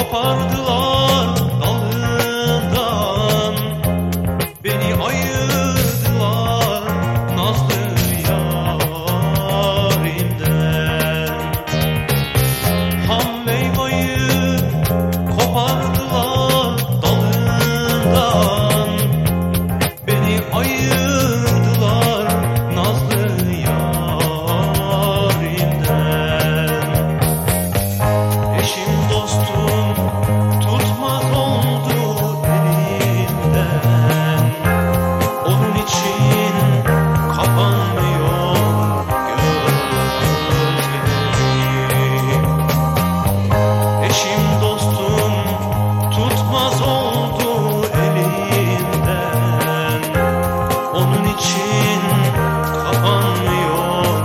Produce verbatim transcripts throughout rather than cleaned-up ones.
Kopardılar dalından, beni ayırdılar nazlı yarimden. Ham meyveyi kopardılar dalından, beni ayırdılar nazlı yarimden. Eşim dostum tutmaz oldu elimden, onun için kapanmıyor gözlerim. Eşim dostum tutmaz oldu elimden, onun için kapanmıyor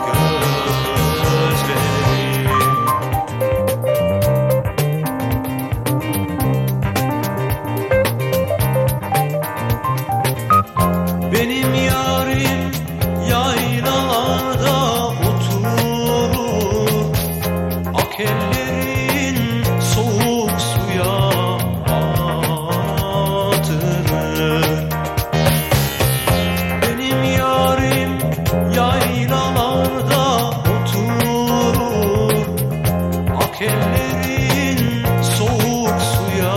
gözlerim. Benim yarim yaylalarda oturur, ak ellerin soğuk suya atılır. Benim yarim yaylalarda oturur, ak ellerin soğuk suya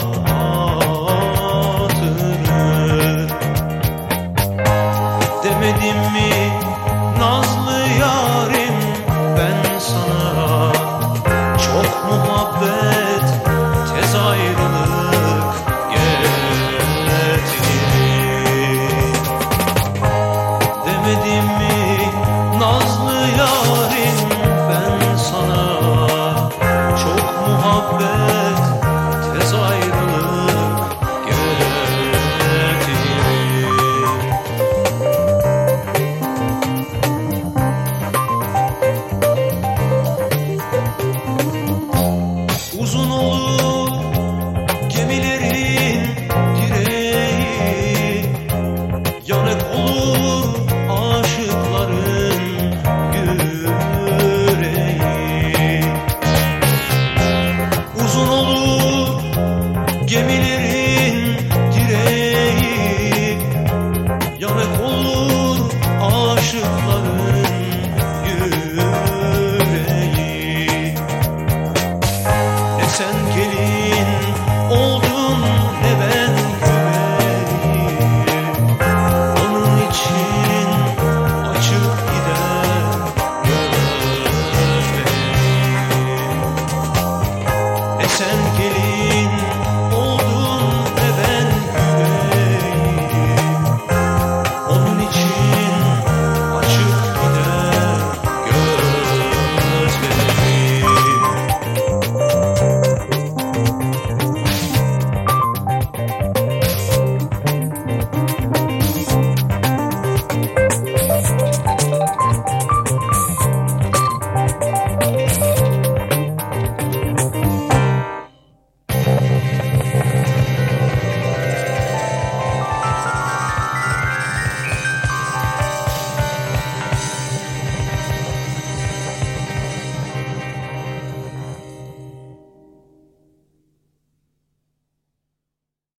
atılır. Demedim mi nazlı yarim ben sana, çok muhabbet tez ayrılık getirir. Demedim mi nazlı